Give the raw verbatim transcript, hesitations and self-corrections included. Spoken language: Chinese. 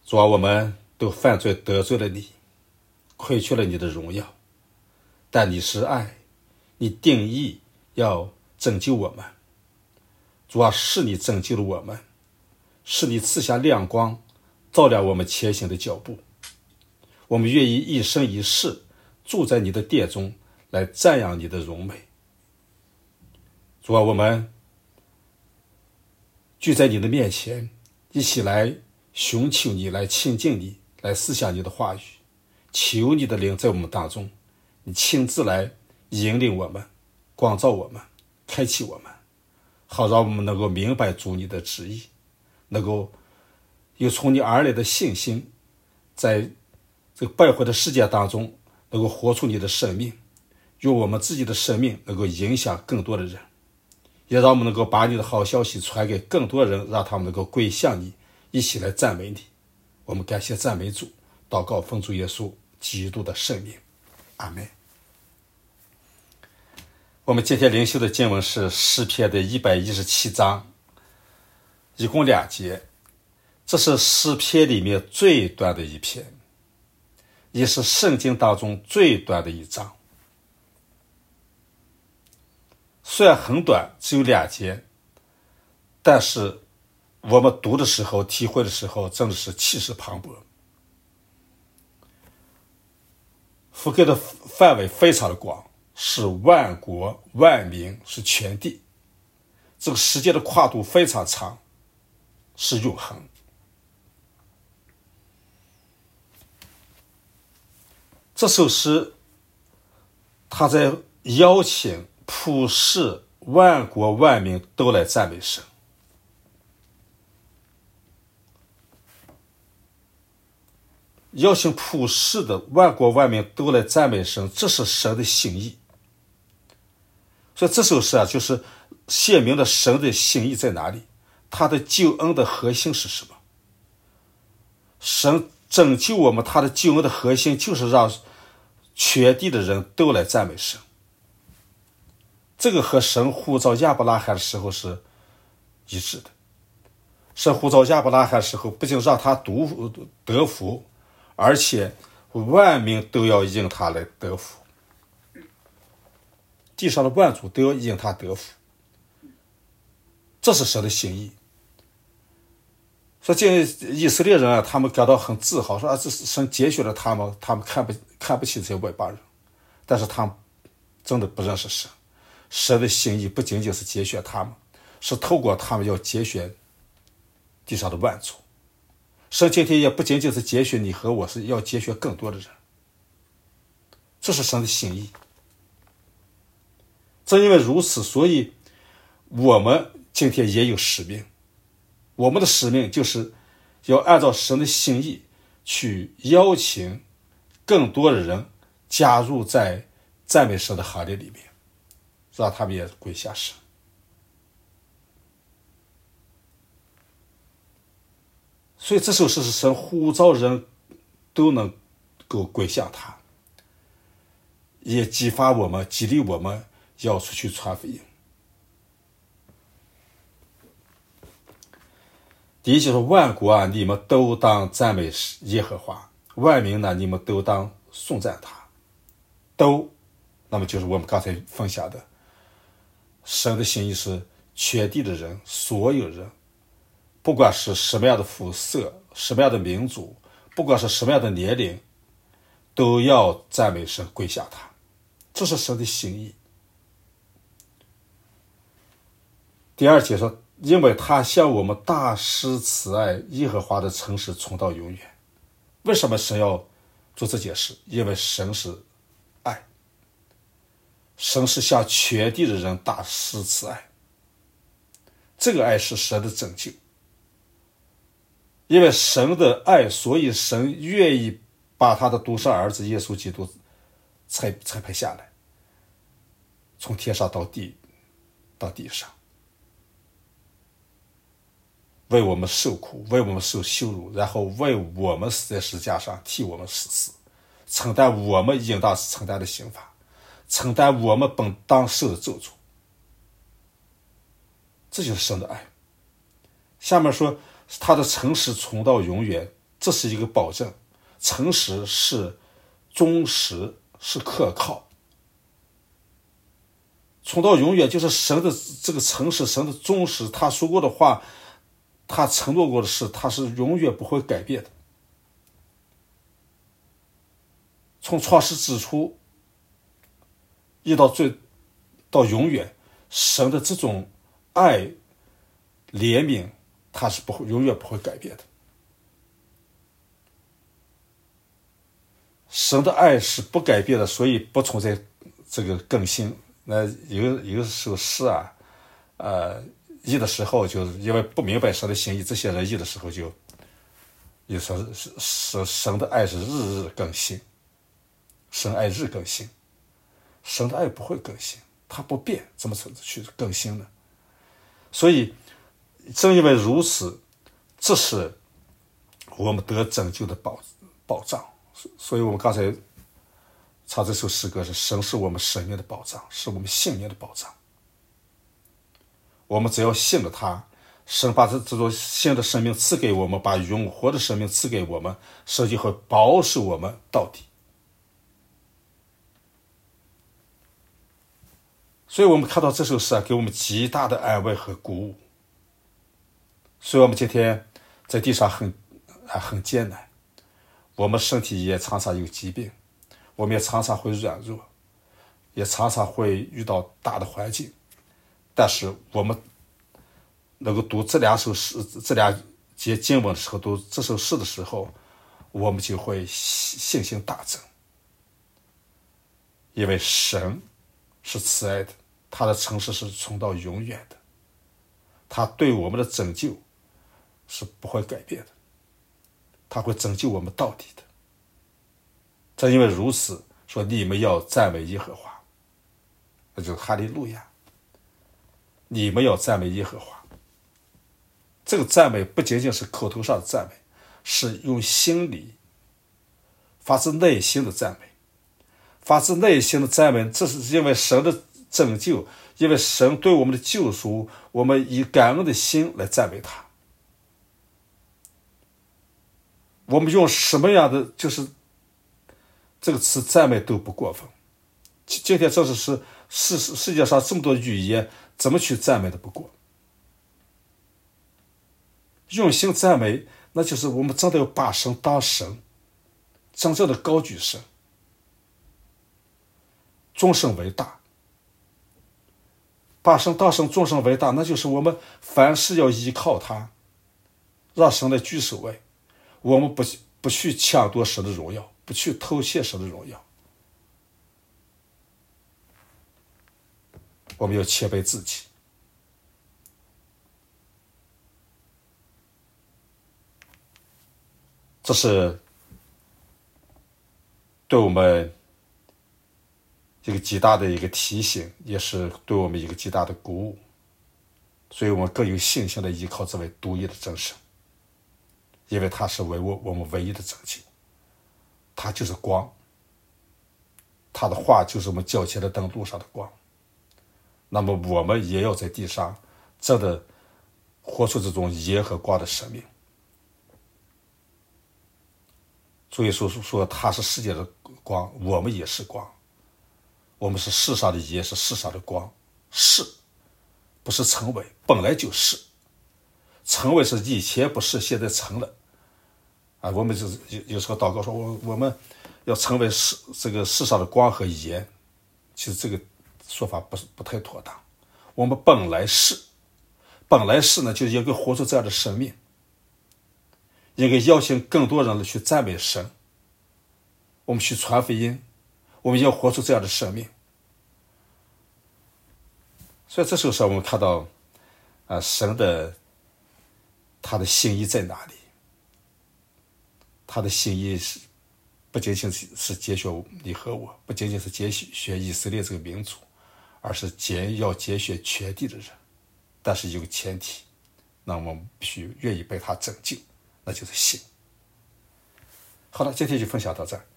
主啊，我们都犯罪得罪了你，亏缺了你的荣耀，但你是爱，你定义要拯救我们。主啊，是你拯救了我们，是你赐下亮光，照亮我们前行的脚步。我们愿意一生一世住在你的殿中，来赞扬你的荣美。主啊，我们聚在你的面前，一起来寻求你，来亲近你，来思想你的话语，求你的灵在我们当中，你亲自来引领我们，光照我们，开启我们，好让我们能够明白主你的旨意，能够有从你而来的信心，在这个败坏的世界当中能够活出你的生命，用我们自己的生命能够影响更多的人，也让我们能够把你的好消息传给更多人，让他们能够归向你，一起来赞美你。我们感谢赞美主，祷告奉主耶稣基督的圣名，阿们。我们今天灵修的经文是诗篇的一百一十七章，一共两节，这是诗篇里面最短的一篇，也是圣经当中最短的一章。虽然很短，只有两节，但是我们读的时候，体会的时候，真的是气势磅礴。覆盖的范围非常的广，是万国万民，是全地，这个时间的跨度非常长，是永恒。这首诗他在邀请普世万国万民都来赞美神。邀请普世的万国万民都来赞美神，这是神的心意。所以这首诗啊，就是显明了神的心意在哪里，他的救恩的核心是什么。神拯救我们，他的救恩的核心就是让全地的人都来赞美神。这个和神呼召亚伯拉罕的时候是一致的。神呼召亚伯拉罕的时候，不仅让他独得福，而且万民都要因他来得福，地上的万族都要因他得福，这是神的心意。说这以色列人啊，他们感到很自豪，说啊，这是神拣选了他们，他们看不看不起这些外邦人，但是他们真的不认识神。神的心意不仅仅是拣选他们，是透过他们要拣选地上的万族。神今天也不仅仅是拣选你和我，是要拣选更多的人，这是神的心意。正因为如此，所以我们今天也有使命。我们的使命就是要按照神的心意去邀请更多的人加入在赞美神的行列里面，让他们也归下神。所以这首诗是神呼召人都能够归向他，也激发我们，激励我们要出去传福音。第一就是万国啊，你们都当赞美耶和华；万民呢，你们都当颂赞他。都，那么就是我们刚才分享的，神的心意是全地的人，所有人，不管是什么样的肤色，什么样的民族，不管是什么样的年龄，都要赞美神，归向他，这是神的心意。第二节说，因为他向我们大施慈爱，耶和华的诚实存到永远。为什么神要做这件事？因为神是爱，神是向全地的人大施慈爱，这个爱是神的拯救。因为神的爱，所以神愿意把他的独生儿子耶稣基督才才派下来，从天上到地到地上，为我们受苦，为我们受羞辱，然后为我们死在十字架上，替我们死死，承担我们应当承担的刑罚，承担我们本当受的咒诅。这就是神的爱。下面说他的诚实存到永远， 这是一个保证，诚实是忠实，是可靠。从到永远，就是神的这个诚实，神的忠实，他说过的话，他承诺过的事，他是永远不会改变的。从创世之初一到最到永远，神的这种爱怜悯，他是不会永远不会改变的。神的爱是不改变的，所以不存在这个更新。那有有时候是啊，呃，译的时候就是因为不明白神的心意，这些人译的时候就有时候是是神的爱是日日更新，神爱日更新，神的爱不会更新，它不变，怎么去更新呢？所以正因为如此，这是我们得拯救的保保障。所以我们刚才唱这首诗歌是神是我们生命的保障，是我们性命的保障。我们只要信了他，神把这这种新的生命赐给我们，把永活的生命赐给我们，神就会保守我们到底。所以我们看到这首诗啊，给我们极大的安慰和鼓舞。所以我们今天在地上很啊很艰难，我们身体也常常有疾病，我们也常常会软弱，也常常会遇到大的环境，但是我们能够读这两首诗，这两节经文的时候，读这首诗的时候，我们就会信心大增，因为神是慈爱的，他的诚实是存到永远的，他对我们的拯救是不会改变的，他会拯救我们到底的。正因为如此，说你们要赞美耶和华，那就是哈利路亚，你们要赞美耶和华。这个赞美不仅仅是口头上的赞美，是用心里发自内心的赞美，发自内心的赞美，这是因为神的拯救，因为神对我们的救赎，我们以感恩的心来赞美他。我们用什么样的就是这个词赞美都不过分。今天这是是世世界上这么多语言，怎么去赞美的不过？用心赞美，那就是我们真的要把神当神，真正的高举神，众神为大。把神当神，众神为大，那就是我们凡事要依靠他，让神来居首位。我们不不去抢夺神的荣耀，不去偷窃神的荣耀，我们要谦卑自己。这是对我们一个极大的一个提醒，也是对我们一个极大的鼓舞。所以我们更有信心的依靠这位独一的真神，因为他是为我我们唯一的拯救，他就是光，他的话就是我们脚前的灯，路上的光。那么我们也要在地上真的活出这种盐和光的生命。所以说说他是世界的光，我们也是光，我们是世上的盐，是世上的光，是不是成为，本来就是。成为是以前不是，现在成了啊！我们就是有有时候祷告说，我我们要成为世这个世上的光和盐，其实这个说法不是不太妥当。我们本来是，本来是呢，就应该活出这样的生命，应该邀请更多人去赞美神，我们去传福音，我们要活出这样的生命。所以这时候我们看到啊，神的他的心意在哪里？他的心意是不仅仅是拣选你和我，不仅仅是拣选以色列这个民族，而是拣要拣选全地的人。但是有个前提，那我们必须愿意被他拯救，那就是信。好了，今天就分享到这儿。